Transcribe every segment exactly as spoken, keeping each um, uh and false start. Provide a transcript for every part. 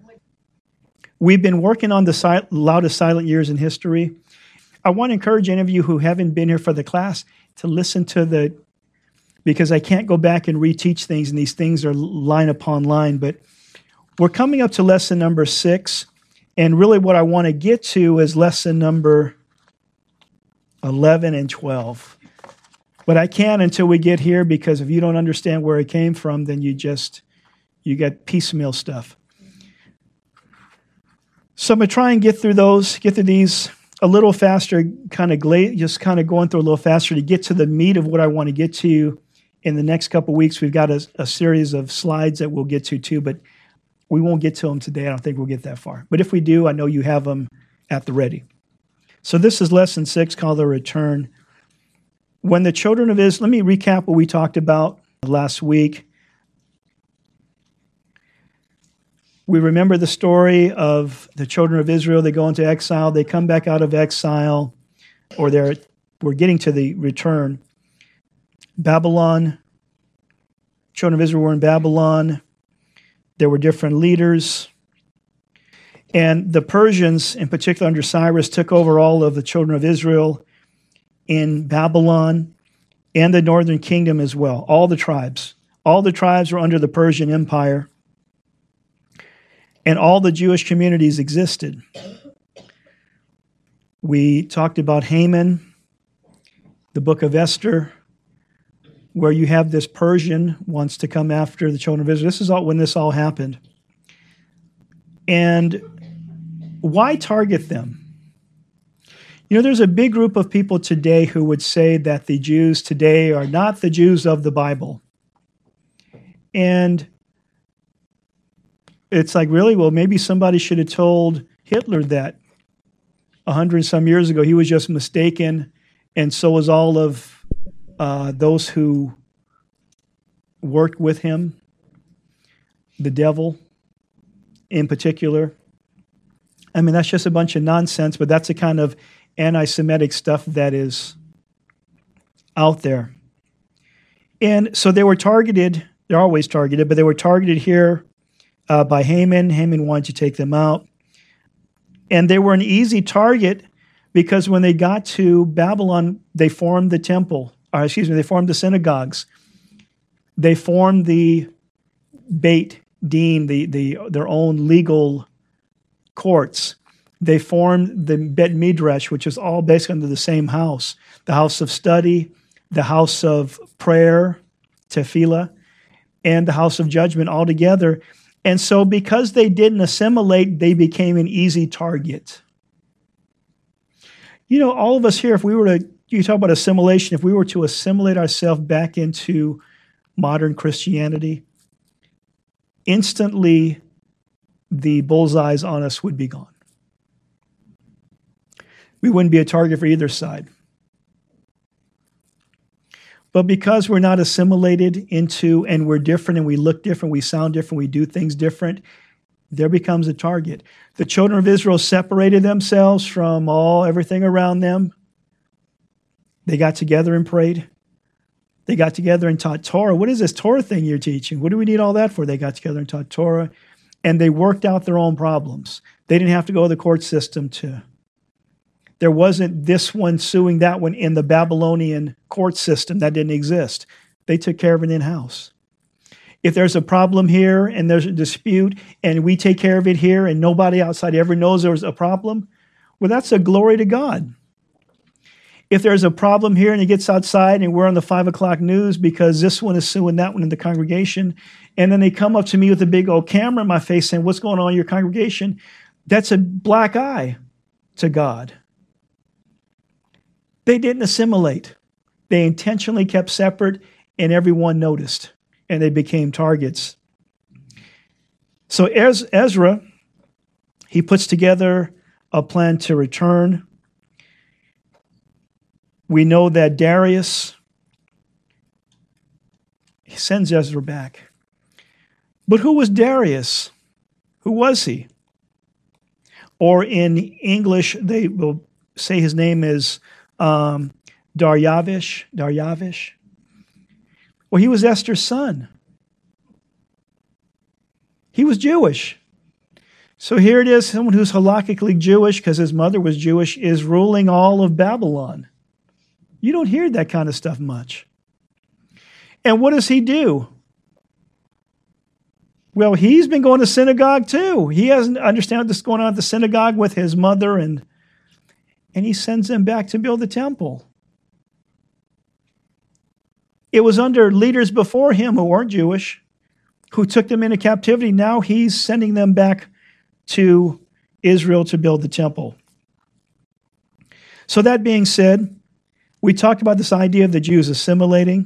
We've been working on the sil- loudest silent years in history. I want to encourage any of you who haven't been here for the class to listen to the, because I can't go back and reteach things, and these things are line upon line, but we're coming up to lesson number six, and really what I want to get to is lesson number eleven and twelve. But I can't until we get here, because if you don't understand where it came from, then you just, you get piecemeal stuff. So I'm going to try and get through those, get through these a little faster, kind of gla- just kind of going through a little faster to get to the meat of what I want to get to in the next couple of weeks. We've got a, a series of slides that we'll get to too, but we won't get to them today. I don't think we'll get that far. But if we do, I know you have them at the ready. So this is lesson six, called the return. When the children of Israel, let me recap what we talked about last week. We remember the story of the children of Israel. They go into exile. They come back out of exile, or they're we're getting to the return. Babylon, children of Israel were in Babylon. There were different leaders. And the Persians, in particular under Cyrus, took over all of the children of Israel in Babylon and the northern kingdom as well, all the tribes. All the tribes were under the Persian Empire. And all the Jewish communities existed. We talked about Haman, the book of Esther, where you have this Persian wants to come after the children of Israel. This is all when this all happened. And why target them? You know, there's a big group of people today who would say that the Jews today are not the Jews of the Bible. And it's like, really? Well, maybe somebody should have told Hitler that a hundred and some years ago. He was just mistaken, and so was all of uh, those who worked with him, the devil in particular. I mean, that's just a bunch of nonsense, but that's the kind of anti-Semitic stuff that is out there. And so they were targeted. They're always targeted, but they were targeted here Uh, by Haman. Haman wanted to take them out. And they were an easy target because when they got to Babylon, they formed the temple, or excuse me, they formed the synagogues. They formed the Beit Din, the, the, their own legal courts. They formed the Bet Midrash, which is all basically under the same house, the house of study, the house of prayer, tefillah, and the house of judgment all together. And so because they didn't assimilate, they became an easy target. You know, all of us here, if we were to, you talk about assimilation, if we were to assimilate ourselves back into modern Christianity, instantly the bullseyes on us would be gone. We wouldn't be a target for either side. But because we're not assimilated into, and we're different, and we look different, we sound different, we do things different, there becomes a target. The children of Israel separated themselves from all everything around them. They got together and prayed. They got together and taught Torah. What is this Torah thing you're teaching? What do we need all that for? They got together and taught Torah, and they worked out their own problems. They didn't have to go to the court system to. There wasn't this one suing that one in the Babylonian court system. That didn't exist. They took care of it in-house. If there's a problem here and there's a dispute and we take care of it here and nobody outside ever knows there's a problem, well, that's a glory to God. If there's a problem here and it gets outside and we're on the five o'clock news because this one is suing that one in the congregation, and then they come up to me with a big old camera in my face saying, what's going on in your congregation? That's a black eye to God. They didn't assimilate. They intentionally kept separate, and everyone noticed, and they became targets. So Ezra, he puts together a plan to return. We know that Darius, he sends Ezra back. But who was Darius? Who was he? Or in English, they will say his name is Um, Daryavish, Daryavish. Well, he was Esther's son. He was Jewish. So here it is, someone who's halakhically Jewish because his mother was Jewish is ruling all of Babylon. You don't hear that kind of stuff much. And what does he do? Well, he's been going to synagogue too. He doesn't understand what's going on at the synagogue with his mother, and, and he sends them back to build the temple. It was under leaders before him who weren't Jewish, who took them into captivity. Now he's sending them back to Israel to build the temple. So that being said, we talked about this idea of the Jews assimilating.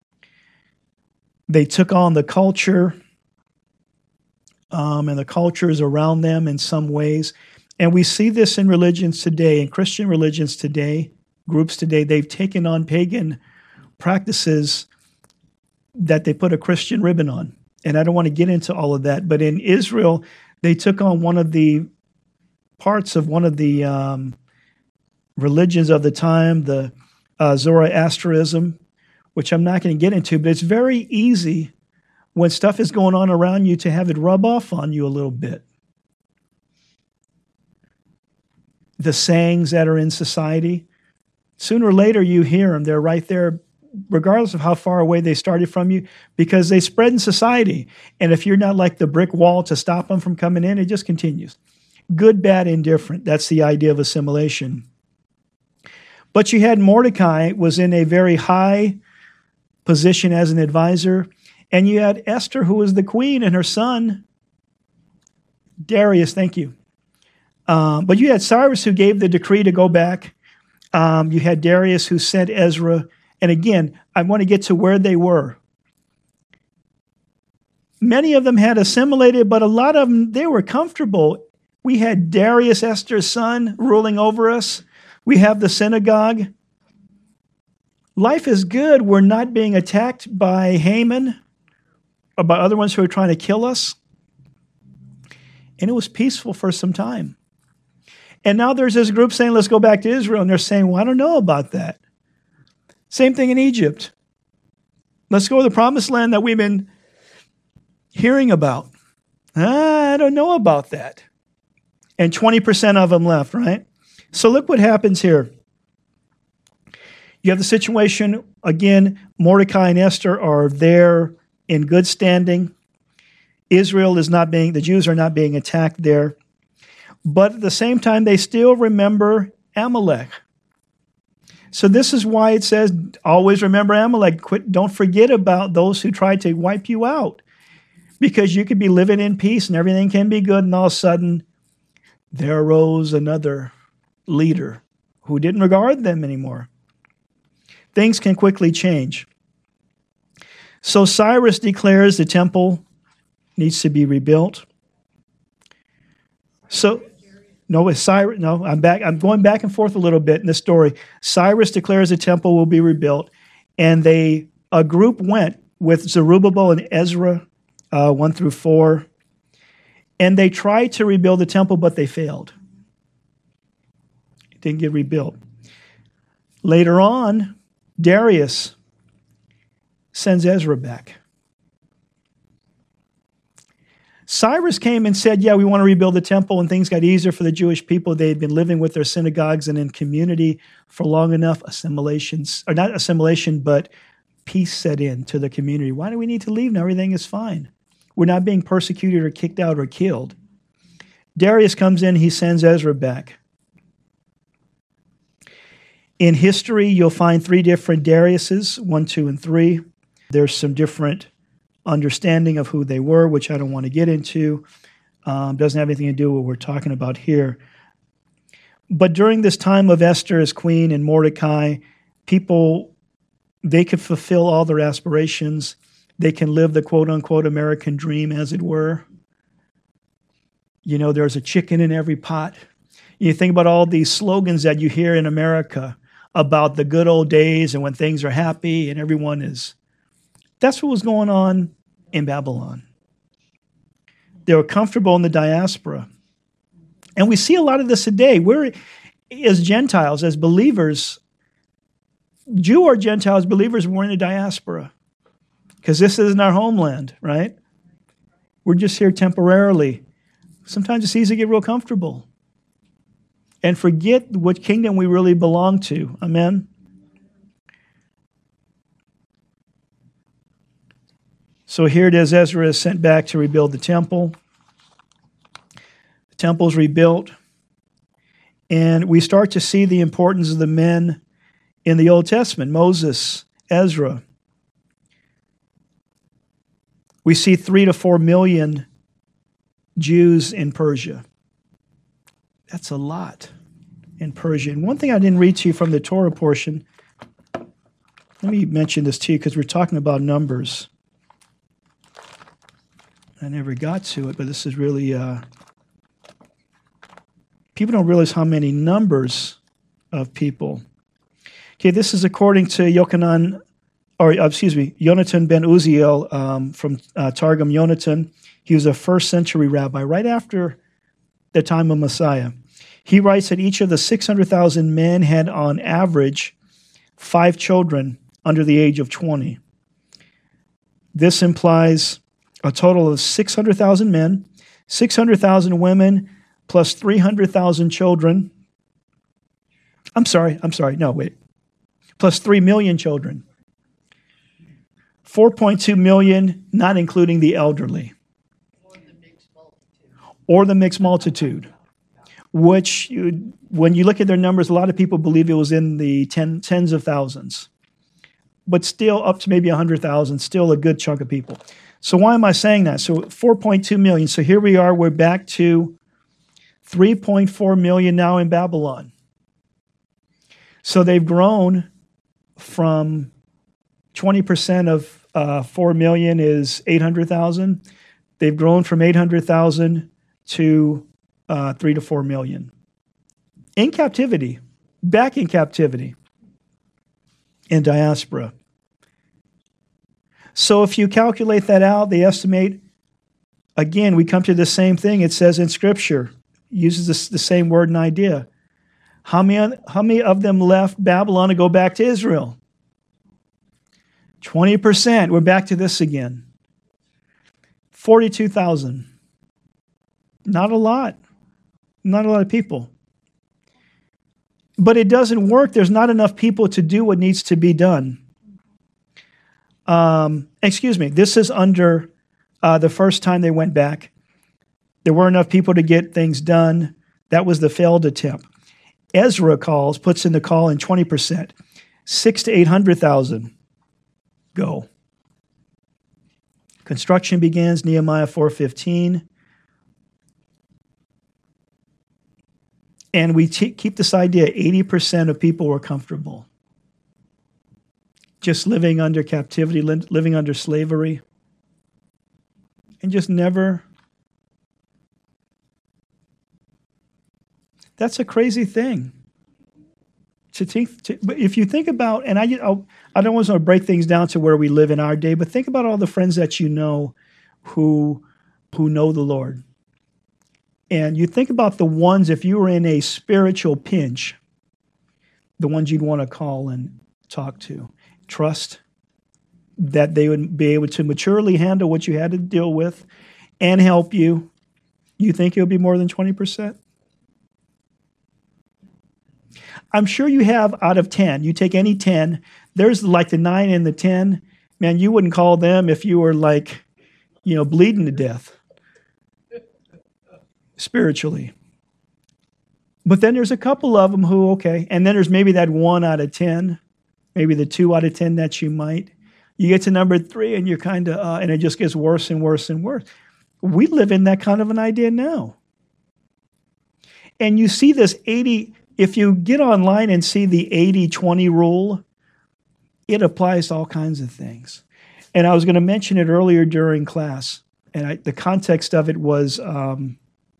They took on the culture um, and the cultures around them in some ways. And we see this in religions today, in Christian religions today, groups today. They've taken on pagan practices that they put a Christian ribbon on. And I don't want to get into all of that, but in Israel, they took on one of the parts of one of the um, religions of the time, the uh, Zoroastrianism, which I'm not going to get into, but it's very easy when stuff is going on around you to have it rub off on you a little bit. The sayings that are in society, sooner or later you hear them. They're right there, regardless of how far away they started from you, because they spread in society. And if you're not like the brick wall to stop them from coming in, it just continues. Good, bad, indifferent. That's the idea of assimilation. But you had Mordecai was in a very high position as an advisor, and you had Esther, who was the queen, and her son, Darius, thank you. Um, but you had Cyrus, who gave the decree to go back. Um, you had Darius, who sent Ezra. And again, I want to get to where they were. Many of them had assimilated, but a lot of them, they were comfortable. We had Darius, Esther's son, ruling over us. We have the synagogue. Life is good. We're not being attacked by Haman or by other ones who are trying to kill us. And it was peaceful for some time. And now there's this group saying, let's go back to Israel. And they're saying, well, I don't know about that. Same thing in Egypt. Let's go to the promised land that we've been hearing about. Ah, I don't know about that. And twenty percent of them left, right? So look what happens here. You have the situation, again, Mordecai and Esther are there in good standing. Israel is not being, the Jews are not being attacked there. But at the same time, they still remember Amalek. So this is why it says, always remember Amalek. Quit, don't forget about those who tried to wipe you out. Because you could be living in peace and everything can be good, and all of a sudden, there arose another leader who didn't regard them anymore. Things can quickly change. So Cyrus declares the temple needs to be rebuilt. So, no, it's Cyrus. No, I'm back. I'm going back and forth a little bit in this story. Cyrus declares the temple will be rebuilt, and they a group went with Zerubbabel and Ezra, uh, one through four, and they tried to rebuild the temple, but they failed. It didn't get rebuilt. Later on, Darius sends Ezra back. Cyrus came and said, yeah, we want to rebuild the temple, and things got easier for the Jewish people. They had been living with their synagogues and in community for long enough. Assimilations, or not assimilation, but peace set in to the community. Why do we need to leave now? Everything is fine. We're not being persecuted or kicked out or killed. Darius comes in, he sends Ezra back. In history, you'll find three different Dariuses, one, two, and three. There's some different understanding of who they were, which I don't want to get into. Um, doesn't have anything to do with what we're talking about here. But during this time of Esther as queen and Mordecai, people, they could fulfill all their aspirations. They can live the quote-unquote American dream, as it were. You know, there's a chicken in every pot. You think about all these slogans that you hear in America about the good old days and when things are happy and everyone is... That's what was going on in Babylon. They were comfortable in the diaspora. And we see a lot of this today. We're, as Gentiles, as believers, Jew or Gentiles, believers, we're in the diaspora. Because this isn't our homeland, right? We're just here temporarily. Sometimes it's easy to get real comfortable and forget what kingdom we really belong to. Amen? So here it is, Ezra is sent back to rebuild the temple. The temple's rebuilt. And we start to see the importance of the men in the Old Testament, Moses, Ezra. We see three to four million Jews in Persia. That's a lot in Persia. And one thing I didn't read to you from the Torah portion, let me mention this to you because we're talking about numbers. I never got to it, but this is really, uh, people don't realize how many numbers of people. Okay, this is according to Yochanan, or uh, excuse me, Yonatan ben Uziel um, from uh, Targum Yonatan. He was a first century rabbi right after the time of Messiah. He writes that each of the six hundred thousand men had on average five children under the age of twenty. This implies a total of six hundred thousand men, six hundred thousand women, plus three hundred thousand children. I'm sorry, I'm sorry, no, wait. Plus three million children. four point two million, not including the elderly. Or the mixed multitude. Or the mixed multitude, which, you, when you look at their numbers, a lot of people believe it was in the ten, tens of thousands. But still, up to maybe one hundred thousand, still a good chunk of people. So why am I saying that? So four point two million. So here we are, we're back to three point four million now in Babylon. So they've grown from twenty percent of uh, four million is eight hundred thousand. They've grown from eight hundred thousand to uh, three to four million. In captivity, back in captivity, in diaspora. So if you calculate that out, they estimate, again, we come to the same thing. It says in Scripture, uses this, the same word and idea. How many, how many of them left Babylon to go back to Israel? twenty percent. We're back to this again. forty-two thousand. Not a lot. Not a lot of people. But it doesn't work. There's not enough people to do what needs to be done. Um, excuse me. This is under uh, the first time they went back. There weren't enough people to get things done. That was the failed attempt. Ezra calls, puts in the call in twenty percent. Six to eight hundred thousand go. Construction begins, Nehemiah four fifteen. And we t- keep this idea, eighty percent of people were comfortable. Just living under captivity, li- living under slavery. And just never... That's a crazy thing. To think, to, but if you think about, and I, I'll, I don't want to break things down to where we live in our day, but think about all the friends that you know who, who know the Lord. And you think about the ones, if you were in a spiritual pinch, the ones you'd want to call and talk to. Trust that they would be able to maturely handle what you had to deal with and help you. You think it'll be more than twenty percent? I'm sure you have out of ten. You take any ten, there's like the nine and the ten. Man, you wouldn't call them if you were like, you know, bleeding to death spiritually. But then there's a couple of them who, okay, and then there's maybe that one out of ten, maybe the two out of ten that you might. You get to number three and you're kind of, uh, and it just gets worse and worse and worse. We live in that kind of an idea now. And you see this eighty, if you get online and see the eighty twenty rule, it applies to all kinds of things. And I was going to mention it earlier during class, and I, the context of it was, um,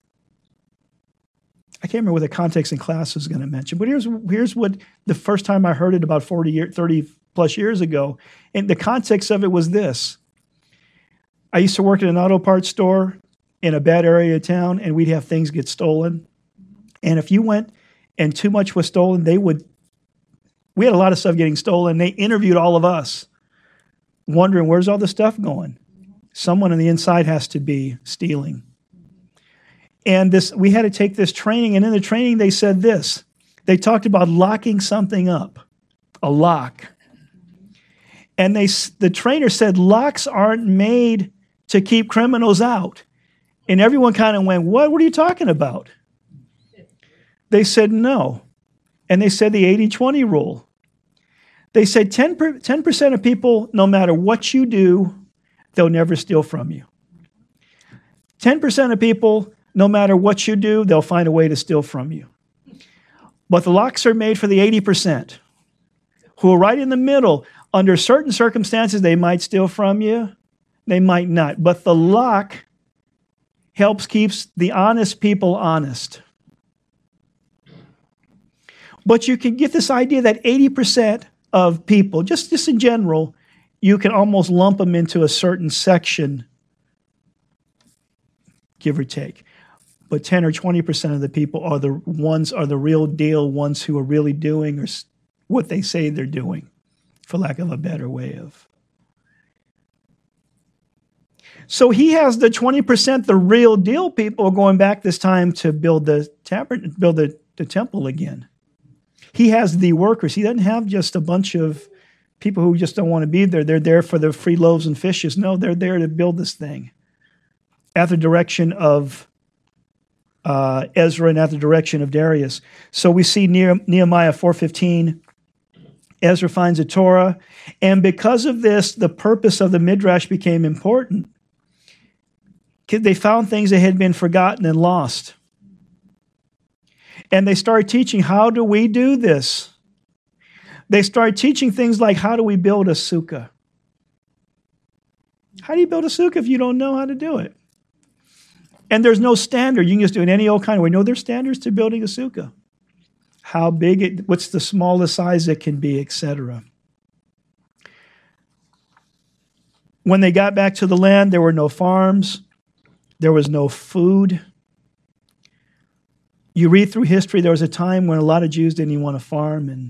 I can't remember what the context in class was going to mention, but here's here's what the first time I heard it about forty, year, thirty plus years ago, and the context of it was this. I used to work at an auto parts store in a bad area of town, and we'd have things get stolen. And if you went and too much was stolen, they would, we had a lot of stuff getting stolen. They interviewed all of us, wondering, where's all the stuff going? Someone on the inside has to be stealing. And this, we had to take this training, and in the training they said this. They talked about locking something up, a lock. And they, the trainer said locks aren't made to keep criminals out. And everyone kind of went, what? What are you talking about? They said no. And they said the eighty twenty rule. They said ten percent of people, no matter what you do, they'll never steal from you. ten percent of people, no matter what you do, they'll find a way to steal from you. But the locks are made for the eighty percent who are right in the middle. Under certain circumstances, they might steal from you. They might not. But the lock helps keeps the honest people honest. But you can get this idea that eighty percent of people, just, just in general, you can almost lump them into a certain section, give or take. But ten or twenty percent of the people are the ones, are the real deal ones who are really doing or what they say they're doing, for lack of a better way of. So he has the twenty percent, the real deal people going back this time to build the tabern- build the, the temple again. He has the workers. He doesn't have just a bunch of people who just don't want to be there. They're there for the free loaves and fishes. No, they're there to build this thing at the direction of uh, Ezra and at the direction of Darius. So we see Nehemiah four fifteen. Ezra finds a Torah. And because of this, the purpose of the Midrash became important. They found things that had been forgotten and lost. And they started teaching, how do we do this? They started teaching things like, how do we build a sukkah? How do you build a sukkah if you don't know how to do it? And there's no standard. You can just do it any old kind of way. No, there's standards to building a sukkah. How big it, what's the smallest size it can be, et cetera. When they got back to the land, there were no farms. There was no food. You read through history, there was a time when a lot of Jews didn't even want to farm. And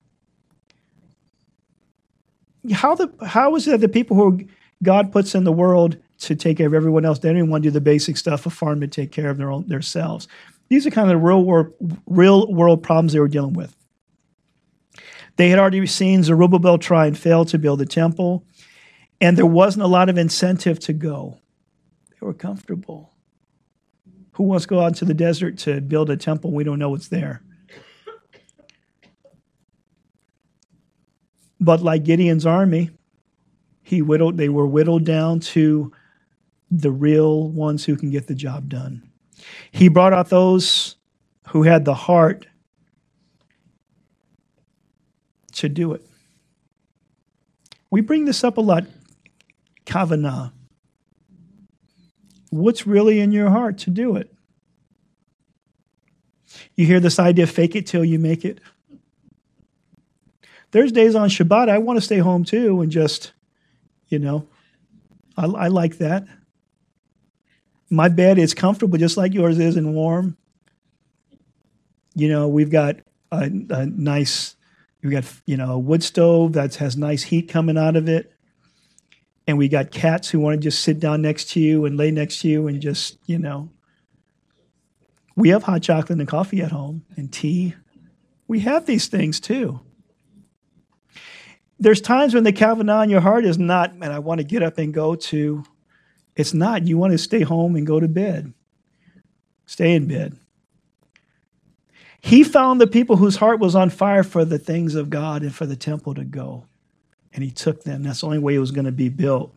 how the how is it that the people who God puts in the world to take care of everyone else, they don't even want to do the basic stuff of farm to take care of their own themselves? These are kind of the real world, real world problems they were dealing with. They had already seen Zerubbabel try and fail to build a temple, and there wasn't a lot of incentive to go. They were comfortable. Who wants to go out into the desert to build a temple? We don't know what's there. But like Gideon's army, he whittled, they were whittled down to the real ones who can get the job done. He brought out those who had the heart to do it. We bring this up a lot, kavanah. What's really in your heart to do it? You hear this idea, fake it till you make it. There's days on Shabbat I want to stay home too and just, you know, I, I like that. My bed is comfortable just like yours is and warm. You know, we've got a, a nice, we've got, you know, a wood stove that has nice heat coming out of it. And we got cats who want to just sit down next to you and lay next to you and just, you know. We have hot chocolate and coffee at home and tea. We have these things too. There's times when the kavanah in your heart is not, man, I want to get up and go to. It's not. You want to stay home and go to bed. Stay in bed. He found the people whose heart was on fire for the things of God and for the temple to go. And he took them. That's the only way it was going to be built.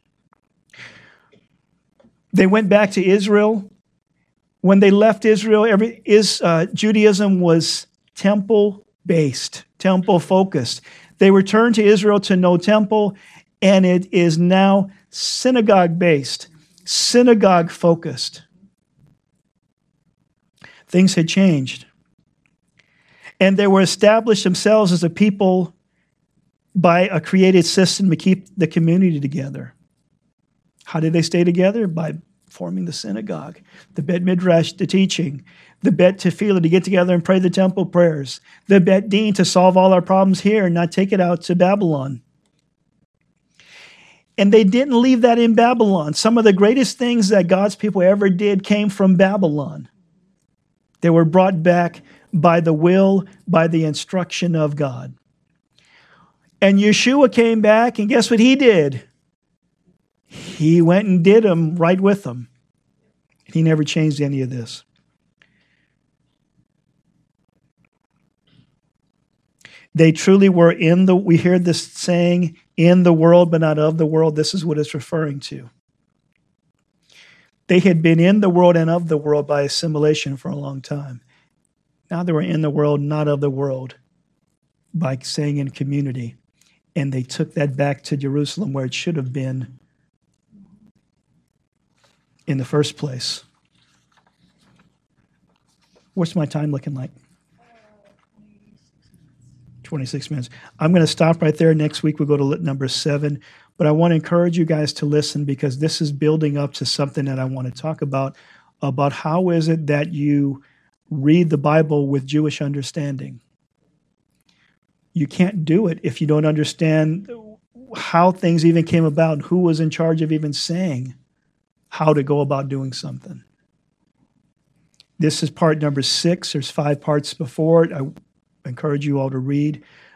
They went back to Israel. When they left Israel, every is uh, Judaism was temple-based, temple-focused. They returned to Israel to no temple, and it is now synagogue-based, synagogue-focused. Things had changed. And they were established themselves as a people by a created system to keep the community together. How did they stay together? By forming the synagogue, the Bet Midrash, the teaching, the Bet Tefillah, to get together and pray the temple prayers, the Bet Din, to solve all our problems here and not take it out to Babylon. And they didn't leave that in Babylon. Some of the greatest things that God's people ever did came from Babylon. They were brought back by the will, by the instruction of God. And Yeshua came back, and guess what he did? He went and did them right with them. He never changed any of this. They truly were in the, we hear this saying, in the world, but not of the world. This is what it's referring to. They had been in the world and of the world by assimilation for a long time. Now they were in the world, not of the world, by staying in community. And they took that back to Jerusalem where it should have been in the first place. What's my time looking like? twenty-six minutes. I'm going to stop right there. Next week we'll go to number seven. But I want to encourage you guys to listen because this is building up to something that I want to talk about, about how is it that you read the Bible with Jewish understanding. You can't do it if you don't understand how things even came about, who was in charge of even saying how to go about doing something. This is part number six. There's five parts before it. I encourage you all to read.